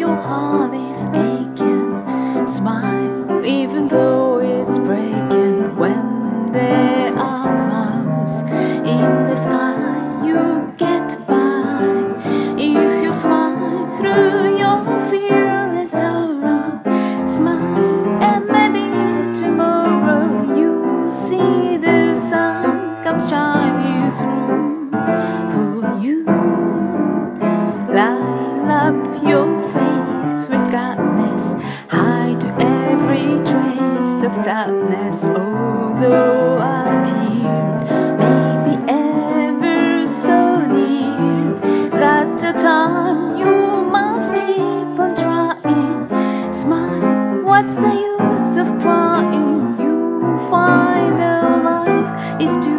your heart is aching, smile even though it's breaking. When there are clouds in the sky, you get by. If you smile through your fear and sorrow, smile and maybe tomorrow you'll see the sun come shining through for you. Light up your face with gladness, hide every trace of sadness. Although a tear may be ever so near, that's the time you must keep on trying. Smile, what's the use of crying? You'll find that life is too